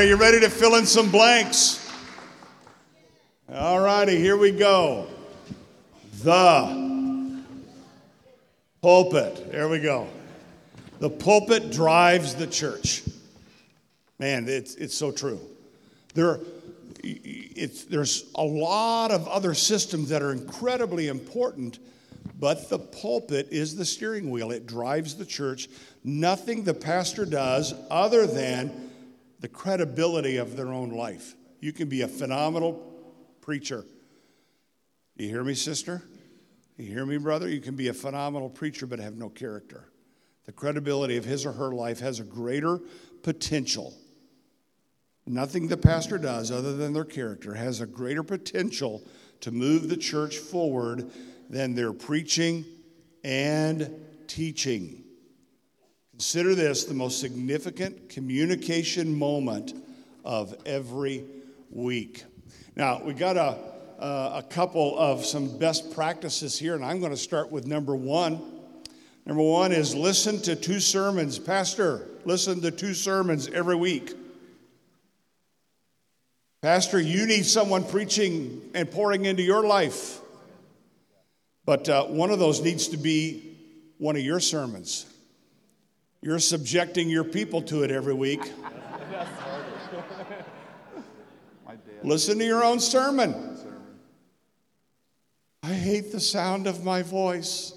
Are you ready to fill in some blanks? All righty, here we go. The pulpit. There we go. The pulpit drives the church. Man, it's so true. There's a lot of other systems that are incredibly important, but the pulpit is the steering wheel. It drives the church. Nothing the pastor does other than the credibility of their own life. You can be a phenomenal preacher. You hear me, sister? You hear me, brother? You can be a phenomenal preacher but have no character. The credibility of his or her life has a greater potential. Nothing the pastor does other than their character has a greater potential to move the church forward than their preaching and teaching. Consider this the most significant communication moment of every week. Now, we got a couple of some best practices here, and I'm going to start with number one. Number one is listen to 2 sermons. Pastor, listen to 2 sermons every week. Pastor, you need someone preaching and pouring into your life. But one of those needs to be one of your sermons. You're subjecting your people to it every week. Listen to your own sermon. I hate the sound of my voice.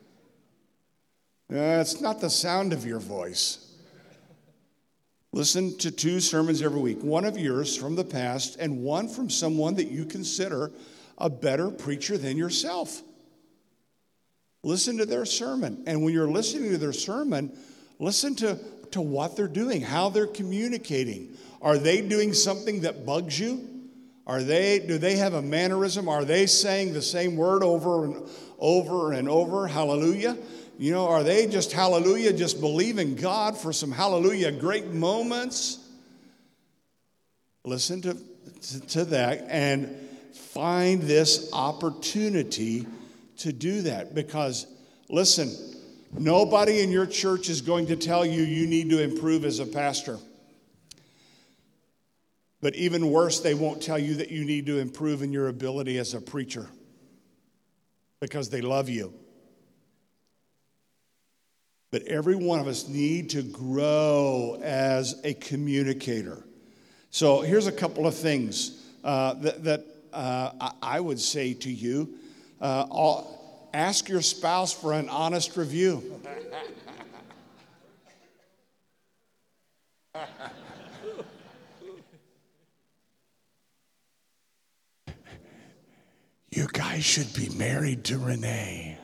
It's not the sound of your voice. Listen to 2 sermons every week. One of yours from the past and one from someone that you consider a better preacher than yourself. Listen to their sermon. And when you're listening to their sermon, listen to what they're doing, how they're communicating. Are they doing something that bugs you? Do they have a mannerism? Are they saying the same word over and over and over? Hallelujah. You know, are they just hallelujah, just believing God for some hallelujah great moments? Listen to that and find this opportunity to do that. Because, listen, nobody in your church is going to tell you you need to improve as a pastor. But even worse, they won't tell you that you need to improve in your ability as a preacher because they love you. But every one of us need to grow as a communicator. So here's a couple of things that I would say to you. Ask your spouse for an honest review. You guys should be married to Renee.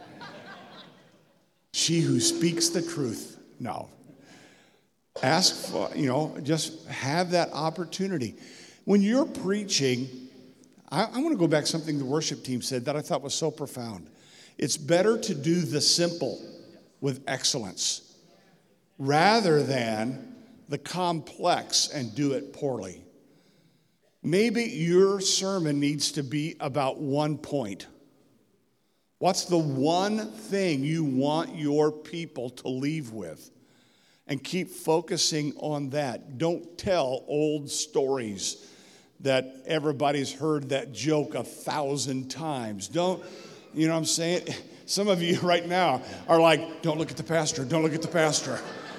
She who speaks the truth. No. Ask for, just have that opportunity. When you're preaching, I want to go back to something the worship team said that I thought was so profound. It's better to do the simple with excellence rather than the complex and do it poorly. Maybe your sermon needs to be about one point. What's the one thing you want your people to leave with? And keep focusing on that. Don't tell old stories that everybody's heard that joke 1,000 times. Don't, you know what I'm saying? Some of you right now are like, don't look at the pastor, don't look at the pastor.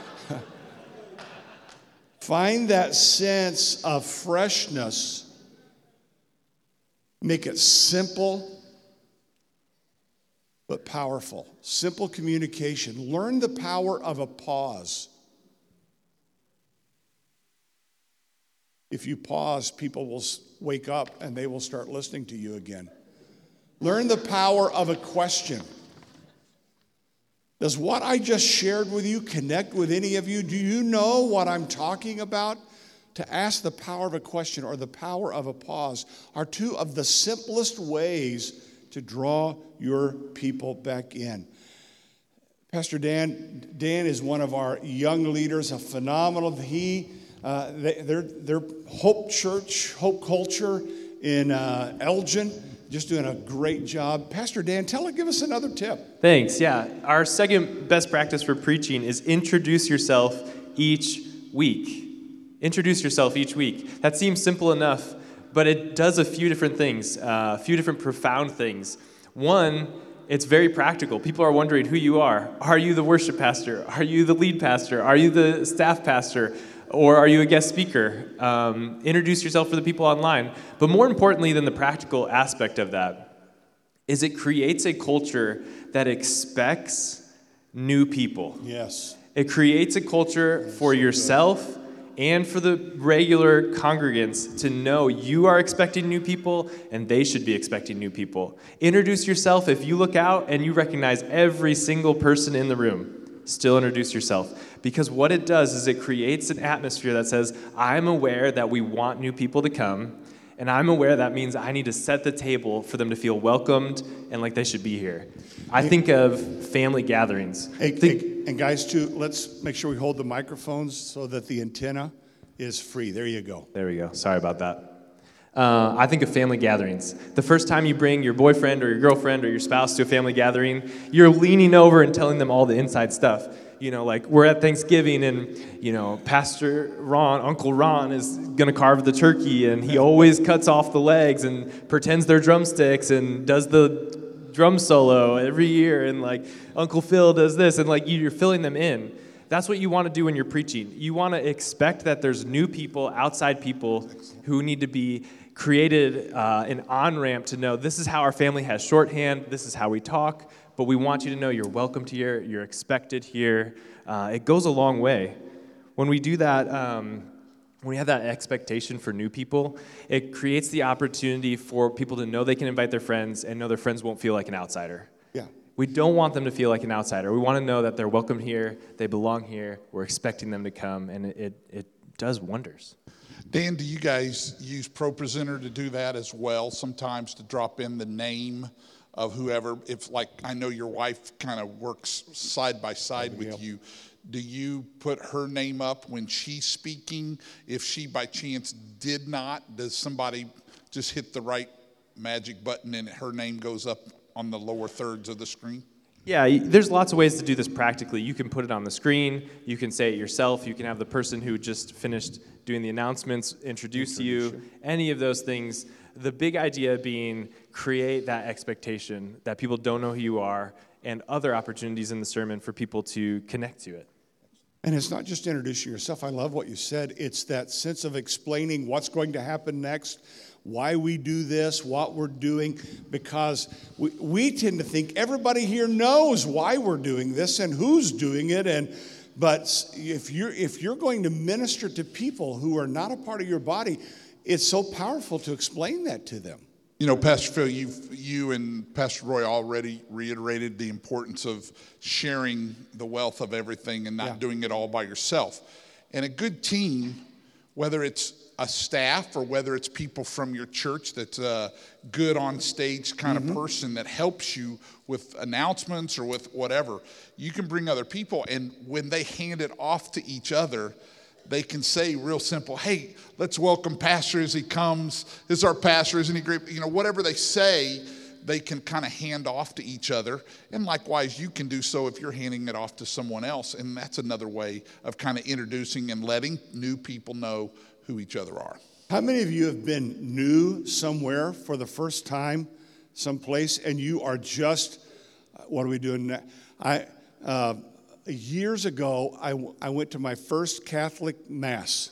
Find that sense of freshness. Make it simple but powerful. Simple communication. Learn the power of a pause. If you pause, people will wake up and they will start listening to you again. Learn the power of a question. Does what I just shared with you connect with any of you? Do you know what I'm talking about? To ask the power of a question or the power of a pause are 2 of the simplest ways to draw your people back in. Pastor Dan is one of our young leaders, a phenomenal. They're Hope Church, Hope Culture in Elgin, just doing a great job. Pastor Dan, give us another tip. Thanks. Yeah, our second best practice for preaching is introduce yourself each week. Introduce yourself each week. That seems simple enough, but it does a few different things, a few different profound things. One, it's very practical. People are wondering who you are. Are you the worship pastor? Are you the lead pastor? Are you the staff pastor? Or are you a guest speaker? Introduce yourself for the people online. But more importantly than the practical aspect of that is it creates a culture that expects new people. Yes. It creates a culture for yourself and for the regular congregants to know you are expecting new people and they should be expecting new people. Introduce yourself. If you look out and you recognize every single person in the room, still introduce yourself. Because what it does is it creates an atmosphere that says, I'm aware that we want new people to come, and I'm aware that means I need to set the table for them to feel welcomed and like they should be here. I think of family gatherings. And guys, too, let's make sure we hold the microphones so that the antenna is free. There you go. There we go. Sorry about that. I think of family gatherings. The first time you bring your boyfriend or your girlfriend or your spouse to a family gathering, you're leaning over and telling them all the inside stuff. You know, like we're at Thanksgiving and, you know, Pastor Ron, Uncle Ron is going to carve the turkey and he always cuts off the legs and pretends they're drumsticks and does the drum solo every year, and like Uncle Phil does this, and like you're filling them in. That's what you want to do when you're preaching. You want to expect that there's new people, outside people who need to be created an on-ramp to know this is how our family has shorthand, this is how we talk, but we want you to know you're welcomed here, you're expected here. It goes a long way. When we do that, when we have that expectation for new people, it creates the opportunity for people to know they can invite their friends and know their friends won't feel like an outsider. Yeah. We don't want them to feel like an outsider. We want to know that they're welcome here, they belong here, we're expecting them to come, and it does wonders. Dan, do you guys use ProPresenter to do that as well, sometimes to drop in the name of whoever? If, like, I know your wife kind of works side by side with you. Do you put her name up when she's speaking? If she by chance did not, does somebody just hit the right magic button and her name goes up on the lower thirds of the screen? Yeah, there's lots of ways to do this practically. You can put it on the screen, you can say it yourself, you can have the person who just finished doing the announcements introduce you, any of those things. The big idea being create that expectation that people don't know who you are, and other opportunities in the sermon for people to connect to it. And it's not just introducing yourself. I love what you said. It's that sense of explaining what's going to happen next, why we do this, what we're doing, because we tend to think everybody here knows why we're doing this and who's doing it. But if you're going to minister to people who are not a part of your body, it's so powerful to explain that to them. You know, Pastor Phil, you and Pastor Roy already reiterated the importance of sharing the wealth of everything and not doing it all by yourself. And a good team, whether it's a staff or whether it's people from your church that's a good on stage kind of person that helps you with announcements or with whatever, you can bring other people, and when they hand it off to each other, they can say real simple, hey, let's welcome Pastor as he comes. This is our pastor, isn't he great? You know, whatever they say, they can kind of hand off to each other. And likewise, you can do so if you're handing it off to someone else. And that's another way of kind of introducing and letting new people know who each other are. How many of you have been new somewhere for the first time, someplace, and you are just, what are we doing now? Years ago, I went to my first Catholic Mass.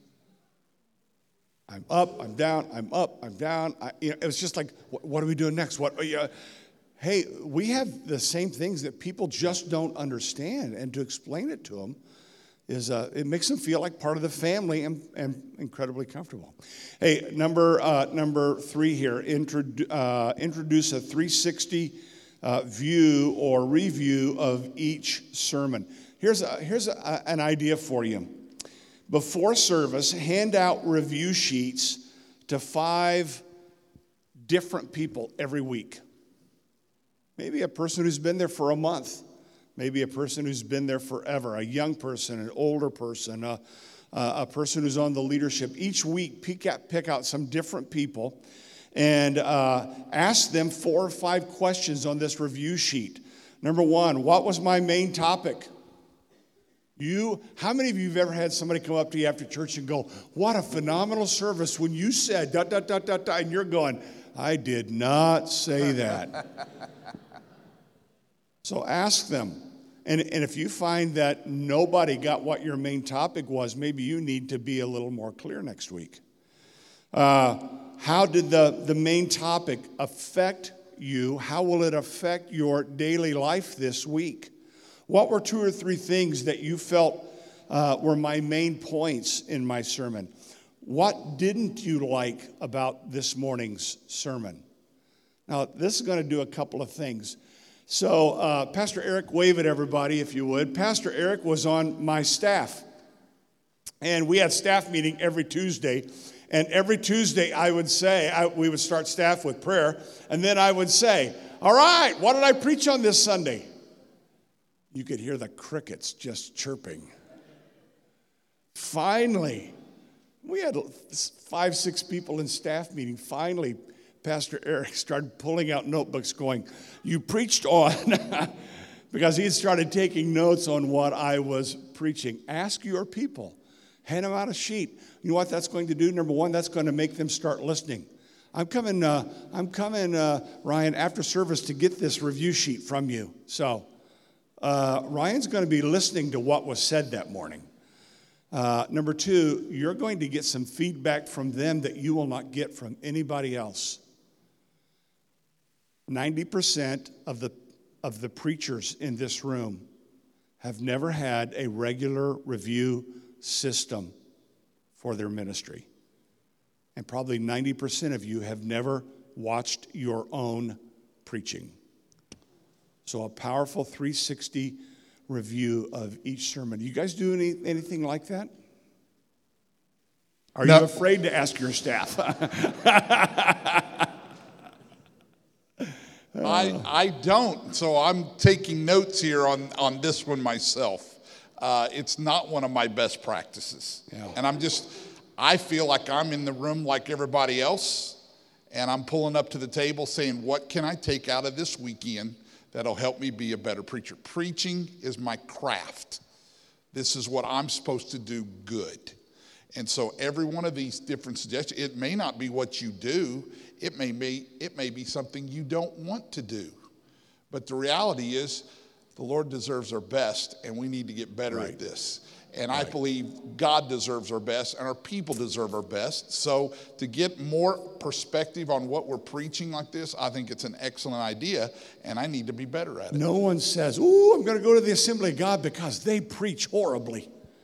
I'm up, I'm down, I'm up, I'm down. It was just like, what are we doing next? Hey, we have the same things that people just don't understand, and to explain it to them it makes them feel like part of the family and incredibly comfortable. Hey, number 3 here, introduce a 360 view or review of each sermon. Here's an idea for you. Before service, hand out review sheets to 5 different people every week. Maybe a person who's been there for a month. Maybe a person who's been there forever, a young person, an older person, a person who's on the leadership. Each week, pick out some different people and ask them 4 or 5 questions on this review sheet. Number 1, what was my main topic? How many of you have ever had somebody come up to you after church and go, what a phenomenal service when you said ... and you're going, I did not say that. So ask them. And if you find that nobody got what your main topic was, maybe you need to be a little more clear next week. How did the main topic affect you? How will it affect your daily life this week? What were 2 or 3 things that you felt were my main points in my sermon? What didn't you like about this morning's sermon? Now, this is going to do a couple of things. So, Pastor Eric, wave at everybody if you would. Pastor Eric was on my staff, and we had staff meeting every Tuesday. And every Tuesday I would say, we would start staff with prayer, and then I would say, all right, what did I preach on this Sunday? You could hear the crickets just chirping. Finally, we had 5, 6 people in staff meeting. Finally, Pastor Eric started pulling out notebooks going, you preached on, because he had started taking notes on what I was preaching. Ask your people. Hand them out a sheet. You know what that's going to do? Number one, that's going to make them start listening. I'm coming, Ryan, after service to get this review sheet from you. So Ryan's going to be listening to what was said that morning. Number 2, you're going to get some feedback from them that you will not get from anybody else. 90% of the preachers in this room have never had a regular review system for their ministry. And probably 90% of you have never watched your own preaching. So a powerful 360 review of each sermon. You guys do anything like that? Are you afraid to ask your staff? I don't, so I'm taking notes here on this one myself. It's not one of my best practices. Yeah. And I feel like I'm in the room like everybody else, and I'm pulling up to the table saying, what can I take out of this weekend that'll help me be a better preacher? Preaching is my craft. This is what I'm supposed to do good. And so every one of these different suggestions, it may not be what you do. It may be something you don't want to do. But the reality is the Lord deserves our best, and we need to get better at this. And I believe God deserves our best, and our people deserve our best. So to get more perspective on what we're preaching like this, I think it's an excellent idea, and I need to be better at it. No one says, ooh, I'm going to go to the Assembly of God because they preach horribly.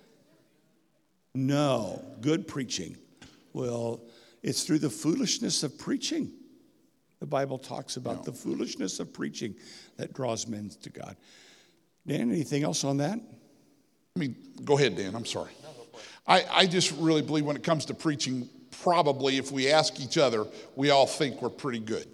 No, good preaching. Well, it's through the foolishness of preaching. The Bible talks about the foolishness of preaching that draws men to God. Dan, anything else on that? Go ahead, Dan. I'm sorry. I just really believe when it comes to preaching, probably if we ask each other, we all think we're pretty good.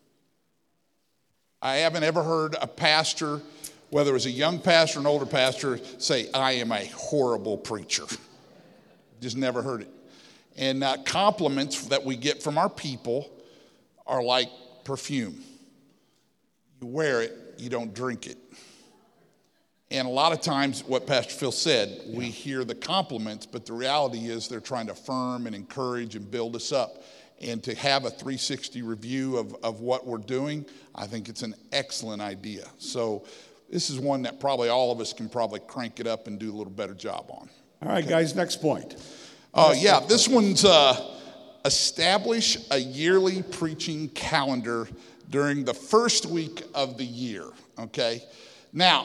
I haven't ever heard a pastor, whether it was a young pastor or an older pastor, say, I am a horrible preacher. Just never heard it. And compliments that we get from our people are like perfume. You wear it, you don't drink it. And a lot of times, what Pastor Phil said, we hear the compliments, but the reality is they're trying to affirm and encourage and build us up. And to have a 360 review of what we're doing, I think it's an excellent idea. So this is one that probably all of us can probably crank it up and do a little better job on. All right, guys, next point. This one's establish a yearly preaching calendar during the first week of the year, okay? Now,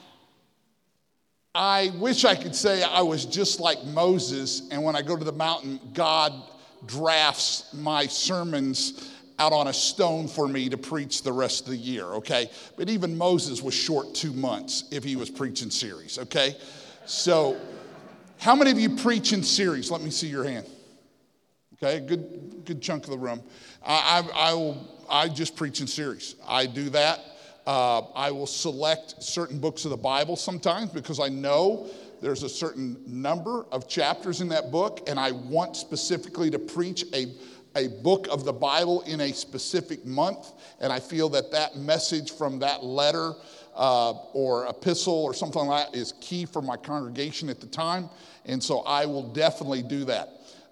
I wish I could say I was just like Moses, and when I go to the mountain, God drafts my sermons out on a stone for me to preach the rest of the year, okay? But even Moses was short 2 months if he was preaching series, okay? So how many of you preach in series? Let me see your hand. Okay, good chunk of the room. I just preach in series. I do that. I will select certain books of the Bible sometimes because I know there's a certain number of chapters in that book, and I want specifically to preach a book of the Bible in a specific month, and I feel that that message from that letter or epistle or something like that is key for my congregation at the time, and so I will definitely do that.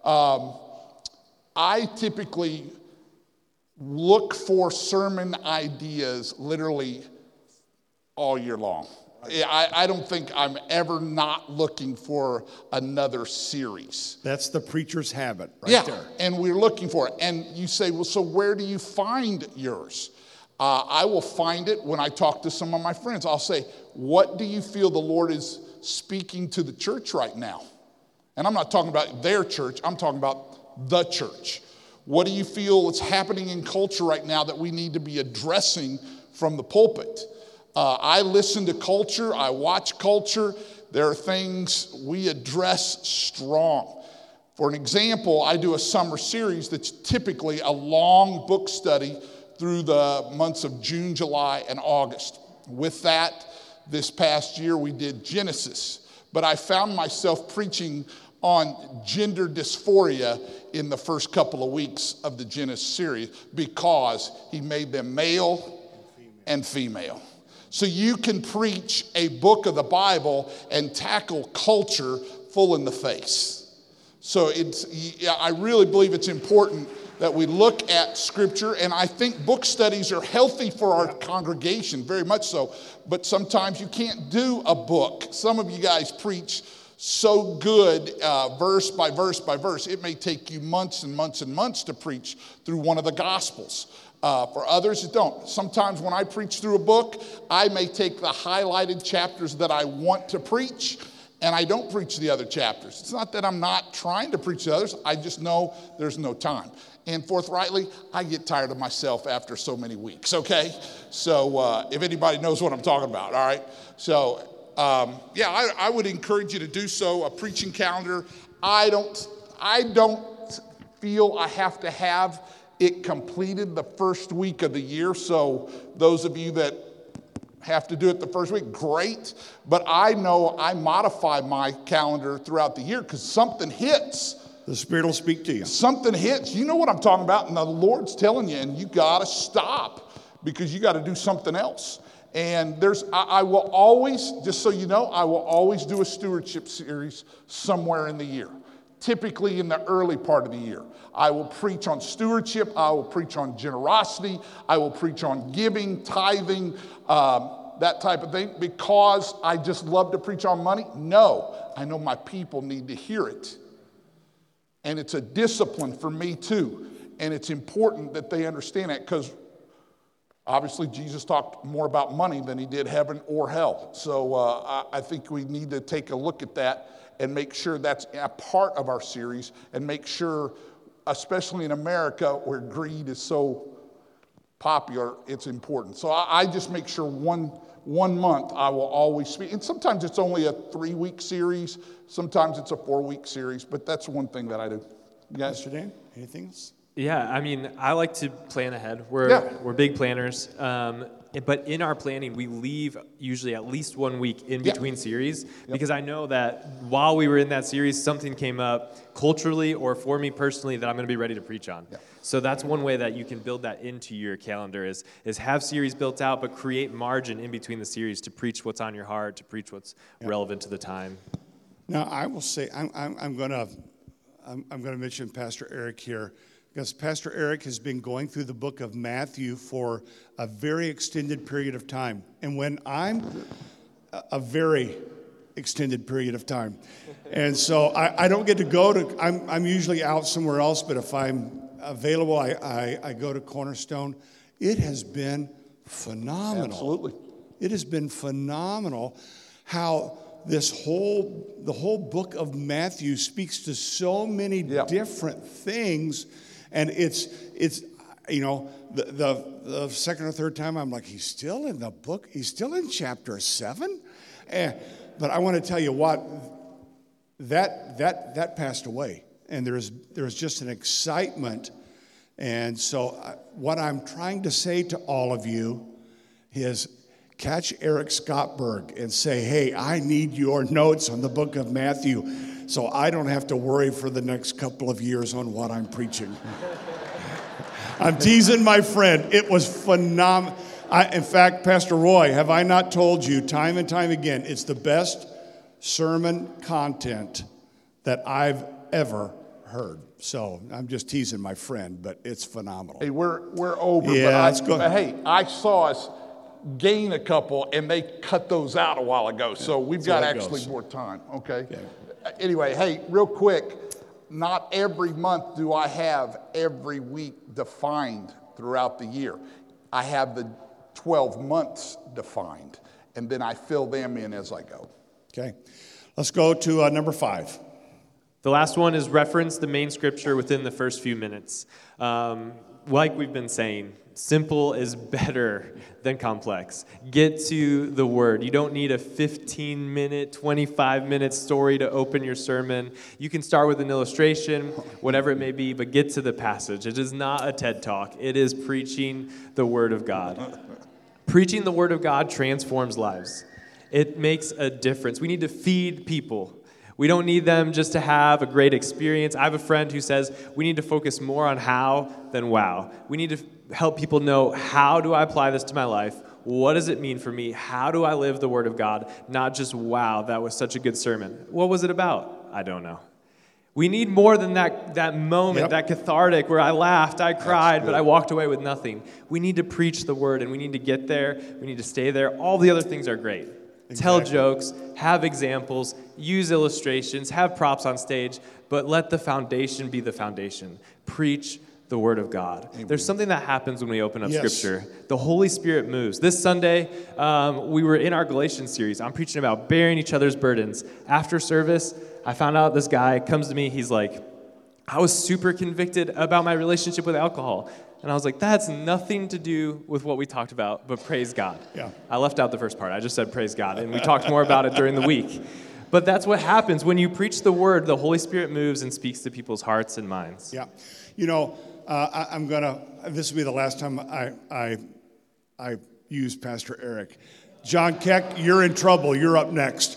I typically look for sermon ideas literally all year long. I don't think I'm ever not looking for another series. That's the preacher's habit there. And we're looking for it. And you say, well, so where do you find yours? I will find it when I talk to some of my friends. I'll say, what do you feel the Lord is speaking to the church right now? And I'm not talking about their church. I'm talking about the church. What do you feel is happening in culture right now that we need to be addressing from the pulpit? I listen to culture. I watch culture. There are things we address strong. For an example, I do a summer series that's typically a long book study through the months of June, July, and August. With that, this past year we did Genesis. But I found myself preaching on gender dysphoria in the first couple of weeks of the Genesis series because he made them male and female. So you can preach a book of the Bible and tackle culture full in the face. So I really believe it's important that we look at Scripture, and I think book studies are healthy for our congregation, very much so, but sometimes you can't do a book. Some of you guys preach so good, verse by verse by verse. It may take you months and months and months to preach through one of the Gospels. For others, it don't. Sometimes when I preach through a book, I may take the highlighted chapters that I want to preach, and I don't preach the other chapters. It's not that I'm not trying to preach the others. I just know there's no time. And forthrightly, I get tired of myself after so many weeks, okay? So if anybody knows what I'm talking about, all right? So, I would encourage you to do so, a preaching calendar. I don't feel I have to have it completed the first week of the year. So those of you that have to do it the first week, great. But I know I modify my calendar throughout the year because something hits. The Spirit will speak to you. Something hits. You know what I'm talking about, and the Lord's telling you, and you got to stop because you got to do something else. And I will always, just so you know, I will always do a stewardship series somewhere in the year. Typically in the early part of the year. I will preach on stewardship. I will preach on generosity. I will preach on giving, tithing, that type of thing. Because I just love to preach on money? No. I know my people need to hear it. And it's a discipline for me too. And it's important that they understand that because obviously Jesus talked more about money than he did heaven or hell. So I think we need to take a look at that and make sure that's a part of our series and make sure, especially in America where greed is so popular, it's important. So I just make sure one month I will always speak. And sometimes it's only a 3-week series. Sometimes it's a 4-week series. But that's one thing that I do. You guys? Mr. Dan, anything else? Yeah, I mean, I like to plan ahead. We're big planners. But in our planning, we leave usually at least 1 week in between series because I know that while we were in that series, something came up culturally or for me personally that I'm going to be ready to preach on. Yeah. So that's one way that you can build that into your calendar is have series built out, but create margin in between the series to preach what's on your heart, to preach what's relevant to the time. Now, I will say I'm going to mention Pastor Eric here. Because Pastor Eric has been going through the book of Matthew for a very extended period of time. And when I'm a very extended period of time. And so I don't get to go to, I'm usually out somewhere else, but if I'm available, I go to Cornerstone. It has been phenomenal. Absolutely. It has been phenomenal how the whole book of Matthew speaks to so many different things. And it's you know, the second or third time I'm like, he's still in the book. He's still in chapter 7. But I want to tell you what, that passed away. And there's just an excitement. And so what I'm trying to say to all of you is catch Eric Scottberg and say, hey, I need your notes on the book of Matthew so I don't have to worry for the next couple of years on what I'm preaching. I'm teasing my friend. It was phenomenal. In fact, Pastor Roy, have I not told you time and time again, it's the best sermon content that I've ever heard. So I'm just teasing my friend, but it's phenomenal. Hey, we're over. Yeah, but hey, I saw us gain a couple, and they cut those out a while ago. So we've got actually more time. Okay. Anyway, hey, real quick, not every month do I have every week defined throughout the year. I have the 12 months defined, and then I fill them in as I go. Okay. Let's go to number 5. The last one is reference the main scripture within the first few minutes. Like we've been saying, simple is better than complex. Get to the word. You don't need a 15-minute, 25-minute story to open your sermon. You can start with an illustration, whatever it may be, but get to the passage. It is not a TED Talk. It is preaching the word of God. Preaching the word of God transforms lives. It makes a difference. We need to feed people. We don't need them just to have a great experience. I have a friend who says we need to focus more on how than wow. We need to help people know, how do I apply this to my life? What does it mean for me? How do I live the Word of God? Not just, wow, that was such a good sermon. What was it about? I don't know. We need more than that moment, that cathartic where I laughed, I cried, but I walked away with nothing. We need to preach the Word, and we need to get there. We need to stay there. All the other things are great. Exactly. Tell jokes, have examples, use illustrations, have props on stage, but let the foundation be the foundation. Preach the Word of God. Amen. There's something that happens when we open up Scripture. The Holy Spirit moves. This Sunday, we were in our Galatians series. I'm preaching about bearing each other's burdens. After service, I found out this guy comes to me. He's like, I was super convicted about my relationship with alcohol. And I was like, that's nothing to do with what we talked about, but praise God. Yeah. I left out the first part. I just said praise God, and we talked more about it during the week. But that's what happens. When you preach the Word, the Holy Spirit moves and speaks to people's hearts and minds. Yeah. You know, this will be the last time I use Pastor Eric. John Keck, you're in trouble. You're up next.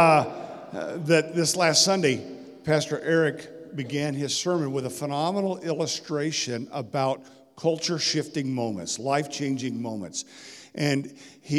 This last Sunday, Pastor Eric began his sermon with a phenomenal illustration about culture-shifting moments, life-changing moments. And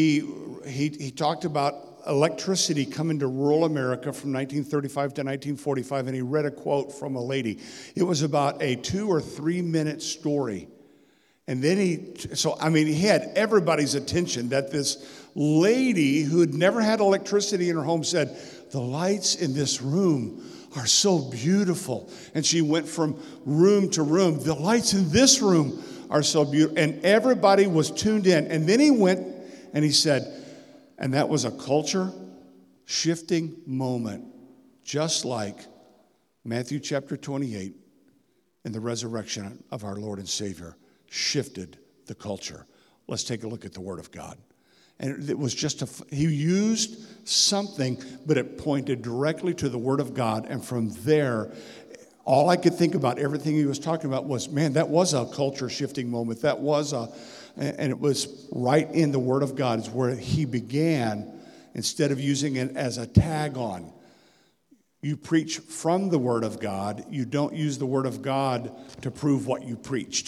he talked about electricity coming to rural America from 1935 to 1945, and he read a quote from a lady. It was about a 2 or 3 minute story. And then he had everybody's attention that this lady who had never had electricity in her home said, "The lights in this room are so beautiful." And she went from room to room. "The lights in this room are so beautiful." And everybody was tuned in. And then he went and he said, and that was a culture-shifting moment, just like Matthew chapter 28 and the resurrection of our Lord and Savior shifted the culture. Let's take a look at the Word of God. And it was just he used something, but it pointed directly to the Word of God. And from there, all I could think about, everything he was talking about was, man, that was a culture-shifting moment. And it was right in the Word of God is where he began, instead of using it as a tag on. You preach from the Word of God. You don't use the Word of God to prove what you preached.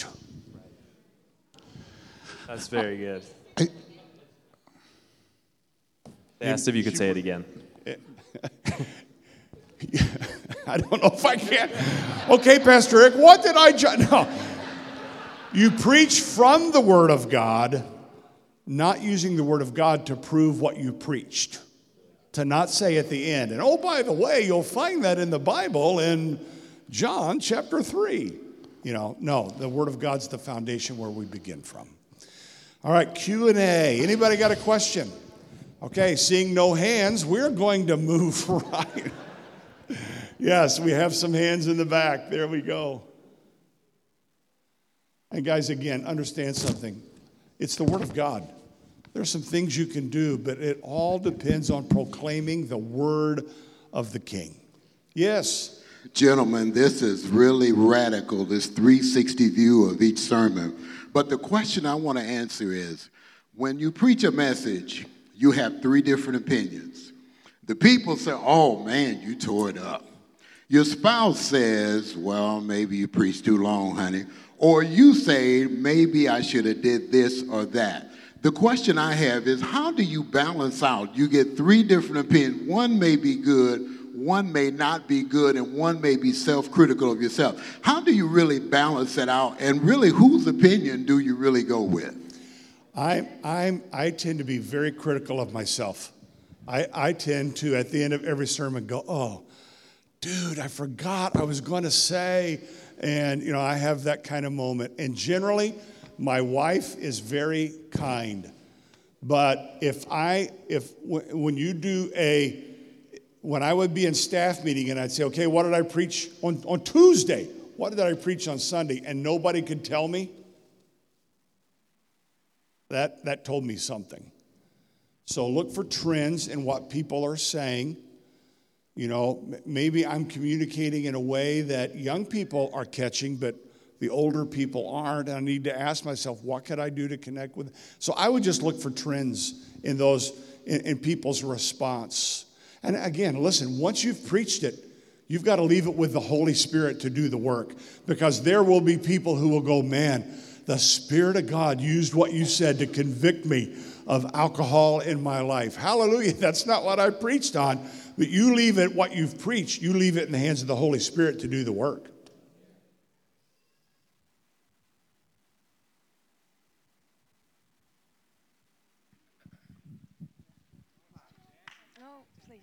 That's very good. They asked if you could say it again. I don't know if I can. Okay, Pastor Rick, what did I... No. You preach from the Word of God, not using the Word of God to prove what you preached. To not say at the end, and oh, by the way, you'll find that in the Bible in John chapter 3. No, the Word of God's the foundation where we begin from. All right, Q&A. Anybody got a question? Okay, seeing no hands, we're going to move right. Yes, we have some hands in the back. There we go. And guys, again, understand something. It's the Word of God. There's some things you can do, but it all depends on proclaiming the Word of the King. Yes. Gentlemen, this is really radical, this 360 view of each sermon. But the question I want to answer is, when you preach a message, you have 3 different opinions. The people say, "Oh, man, you tore it up." Your spouse says, "Well, maybe you preached too long, honey." or you say, maybe I should have did this or that. The question I have is, how do you balance out? You get three different opinions. One may be good, one may not be good, and one may be self-critical of yourself. How do you really balance that out? And really, whose opinion do you really go with? I tend to be very critical of myself. I tend to, at the end of every sermon, go, oh, dude, I forgot I was going to say, and, you know, I have that kind of moment. And generally, my wife is very kind. But when I would be in staff meeting and I'd say, okay, what did I preach on Tuesday? What did I preach on Sunday? And nobody could tell me. That told me something. So look for trends in what people are saying. You know, maybe I'm communicating in a way that young people are catching, but the older people aren't. And I need to ask myself, what could I do to connect with? So I would just look for trends in those, in people's response. And again, listen, once you've preached it, you've got to leave it with the Holy Spirit to do the work. Because there will be people who will go, man, the Spirit of God used what you said to convict me of alcohol in my life. Hallelujah. That's not what I preached on. But you leave it, what you've preached, you leave it in the hands of the Holy Spirit to do the work. No, please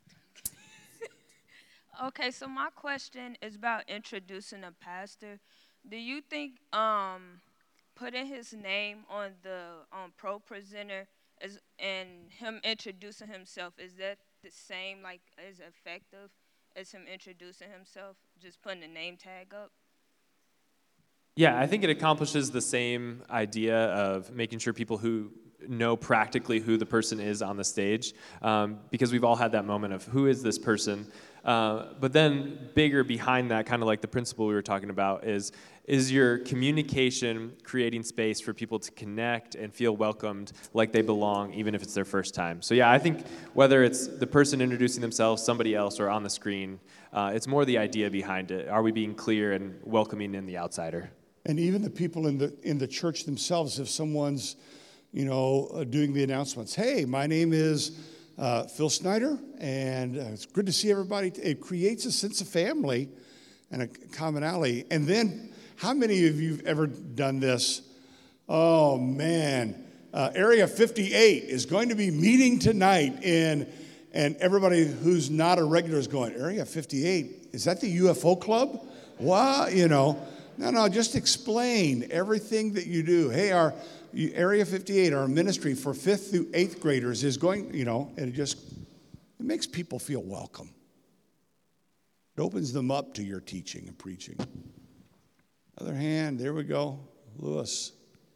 don't. Okay, so my question is about introducing a pastor. Do you think putting his name on the pro presenter and him introducing himself, is that the same, like as effective as him introducing himself, just putting a name tag up? Yeah, I think it accomplishes the same idea of making sure people who know practically who the person is on the stage, because we've all had that moment of who is this person. But then bigger behind that, kind of like the principle we were talking about, is your communication creating space for people to connect and feel welcomed like they belong, even if it's their first time. So yeah, I think whether it's the person introducing themselves, somebody else, or on the screen, it's more the idea behind it. Are we being clear and welcoming in the outsider? And even the people in the church themselves, if someone's, doing the announcements, hey, my name is Phil Snyder, and it's good to see everybody. It creates a sense of family and a commonality. And then, how many of you have ever done this? Oh, man. Area 58 is going to be meeting tonight, and everybody who's not a regular is going, Area 58, is that the UFO club? What? No, just explain everything that you do. Hey, our Area 58, our ministry for 5th through 8th graders is going, and it makes people feel welcome. It opens them up to your teaching and preaching. Other hand, there we go. Lewis.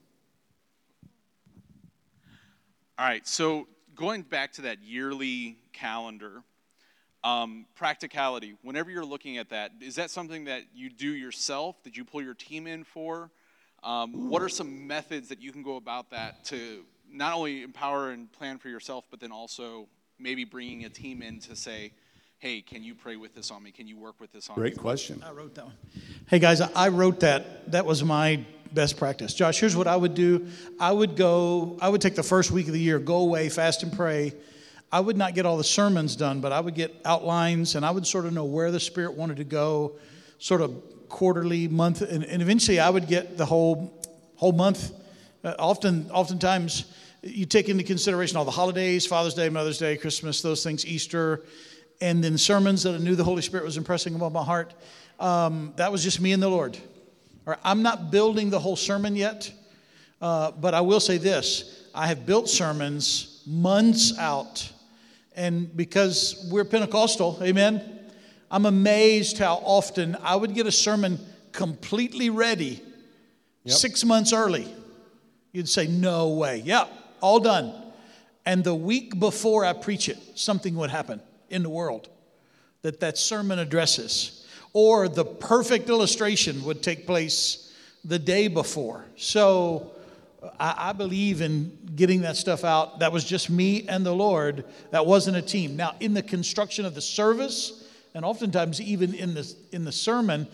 All right, so going back to that yearly calendar, practicality, whenever you're looking at that, is that something that you do yourself? Did you pull your team in for? What are some methods that you can go about that to not only empower and plan for yourself, but then also maybe bringing a team in to say, hey, can you pray with this on me? Can you work with this on me? Great question. I wrote that one. Hey, guys, I wrote that. That was my best practice. Josh, here's what I would do. I would take the first week of the year, go away, fast and pray. I would not get all the sermons done, but I would get outlines, and I would sort of know where the Spirit wanted to go, sort of quarterly, month, and eventually I would get the whole month. Oftentimes, you take into consideration all the holidays, Father's Day, Mother's Day, Christmas, those things, Easter, and then sermons that I knew the Holy Spirit was impressing upon my heart. That was just me and the Lord. All right, I'm not building the whole sermon yet, but I will say this. I have built sermons months out, and because we're Pentecostal, amen, I'm amazed how often I would get a sermon completely ready 6 months early. You'd say, no way. Yeah, all done. And the week before I preach it, something would happen in the world that sermon addresses. Or the perfect illustration would take place the day before. So I believe in getting that stuff out. That was just me and the Lord. That wasn't a team. Now, in the construction of the service, and oftentimes even in the sermon,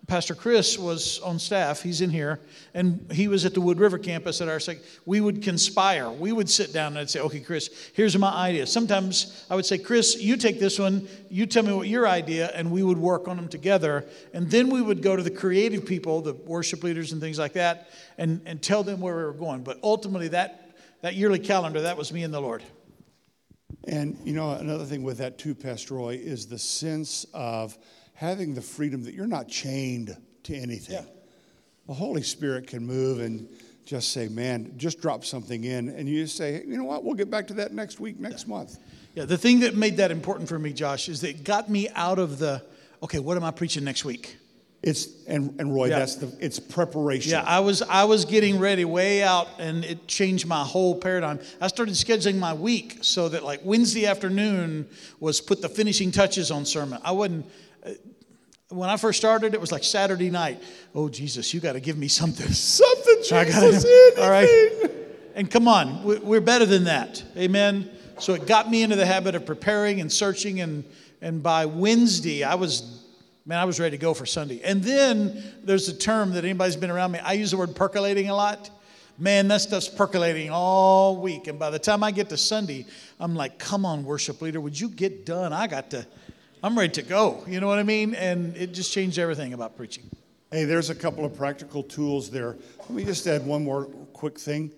Pastor Chris was on staff. He's in here. And he was at the Wood River campus at our second. We would conspire. We would sit down and I'd say, okay, Chris, here's my idea. Sometimes I would say, Chris, you take this one. You tell me what your idea. And we would work on them together. And then we would go to the creative people, the worship leaders and things like that, and tell them where we were going. But ultimately, that yearly calendar, that was me and the Lord. And, you know, another thing with that too, Pastor Roy, is the sense of having the freedom that you're not chained to anything. Yeah. The Holy Spirit can move and just say, man, just drop something in. And you just say, hey, you know what, we'll get back to that next week, next month. Yeah, the thing that made that important for me, Josh, is that it got me out of the, okay, what am I preaching next week? And Roy, Yeah. it's preparation. Yeah, I was getting ready way out, and it changed my whole paradigm. I started scheduling my week so that like Wednesday afternoon was put the finishing touches on sermon. I wasn't. When I first started, it was like Saturday night. Oh, Jesus, you got to give me something. Something, Jesus, all right. And come on, we're better than that. Amen. So it got me into the habit of preparing and searching, and by Wednesday, I was ready to go for Sunday. And then there's a term that anybody's been around me. I use the word percolating a lot. Man, that stuff's percolating all week. And by the time I get to Sunday, I'm like, come on, worship leader, would you get done? I'm ready to go. You know what I mean? And it just changed everything about preaching. Hey, there's a couple of practical tools there. Let me just add one more quick thing.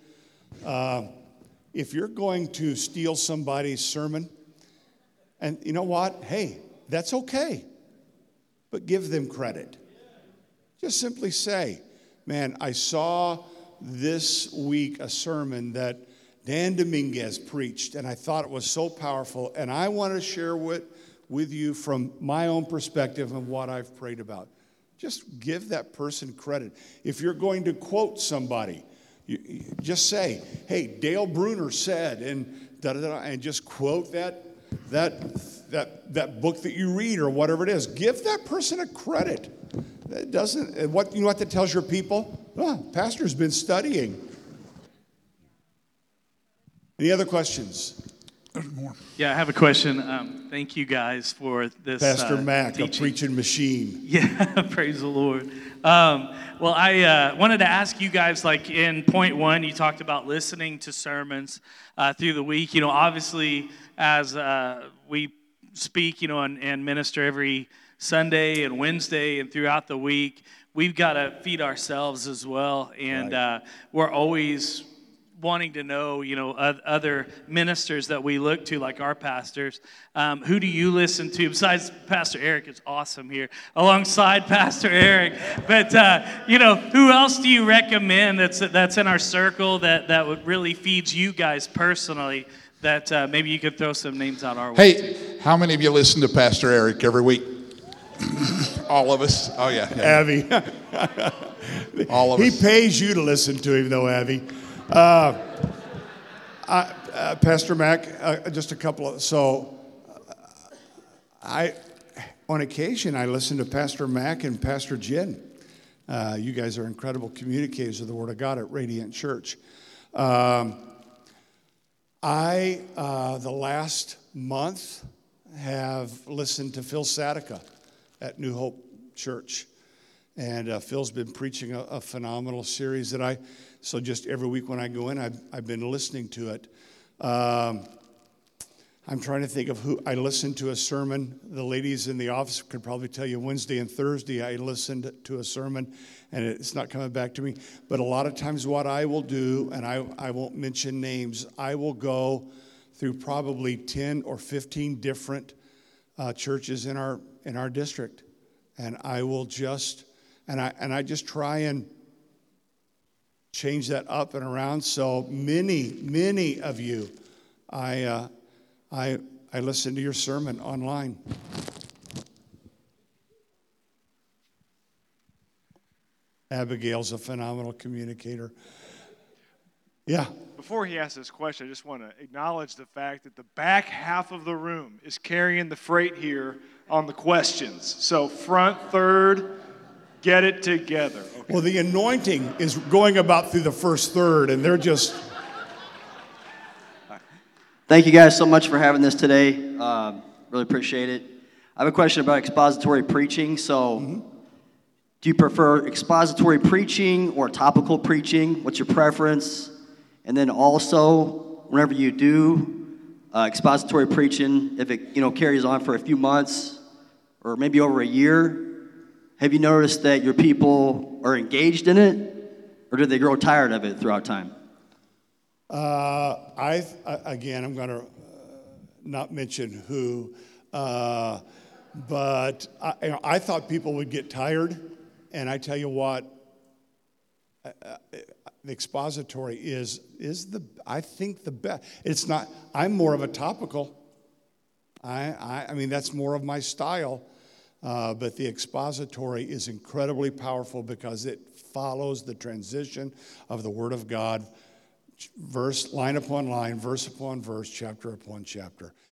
If you're going to steal somebody's sermon, and you know what? Hey, that's okay. But give them credit. Just simply say, man, I saw this week a sermon that Dan Dominguez preached, and I thought it was so powerful, and I want to share with you from my own perspective and what I've prayed about. Just give that person credit. If you're going to quote somebody, you just say, hey, Dale Bruner said, and da-da-da, and just quote that book that you read or whatever it is. Give that person a credit. It doesn't. You know what that tells your people? Oh, pastor's been studying. Any other questions? More. Yeah, I have a question. Thank you guys for this. Pastor Mac, teaching. a preaching machine. Yeah, praise the Lord. Well, I wanted to ask you guys, like in point 1, you talked about listening to sermons through the week. You know, obviously, as we speak, you know, and minister every Sunday and Wednesday and throughout the week, we've got to feed ourselves as well. And Right. We're always wanting to know, you know, other ministers that we look to, like our pastors. Who do you listen to? Besides Pastor Eric is awesome here, alongside Pastor Eric. But, you know, who else do you recommend that's in our circle that would really feeds you guys personally, that maybe you could throw some names out our way? Hey, how many of you listen to Pastor Eric every week? All of us? Oh, yeah. Abby. All of He us. pays you to listen to him, though, Abby. Pastor Mac, just a couple of, on occasion, I listen to Pastor Mac and Pastor Jen. You guys are incredible communicators of the Word of God at Radiant Church. The last month, have listened to Phil Sadika at New Hope Church. And Phil's been preaching a phenomenal series so just every week when I go in, I've been listening to it. I'm trying to think of who. I listened to a sermon. The ladies in the office could probably tell you Wednesday and Thursday I listened to a sermon, and it's not coming back to me. But a lot of times what I will do, and I won't mention names, I will go through probably 10 or 15 different churches in our district. And I will just... And I just try and change that up and around. So many of you, I listen to your sermon online. Abigail's a phenomenal communicator. Yeah. Before he asks this question, I just want to acknowledge the fact that the back half of the room is carrying the freight here on the questions. So front third, get it together. Okay. Well, the anointing is going about through the first third, and they're just... Thank you guys so much for having this today. Really appreciate it. I have a question about expository preaching. So Do you prefer expository preaching or topical preaching? What's your preference? And then also, whenever you do expository preaching, if it carries on for a few months or maybe over a year, have you noticed that your people are engaged in it, or do they grow tired of it throughout time? Again, I'm going to not mention who, but I thought people would get tired, and I tell you what, the expository is I think the best. It's not. I'm more of a topical. I mean that's more of my style, but the expository is incredibly powerful because it follows the transition of the Word of God, verse line upon line, verse upon verse, chapter upon chapter.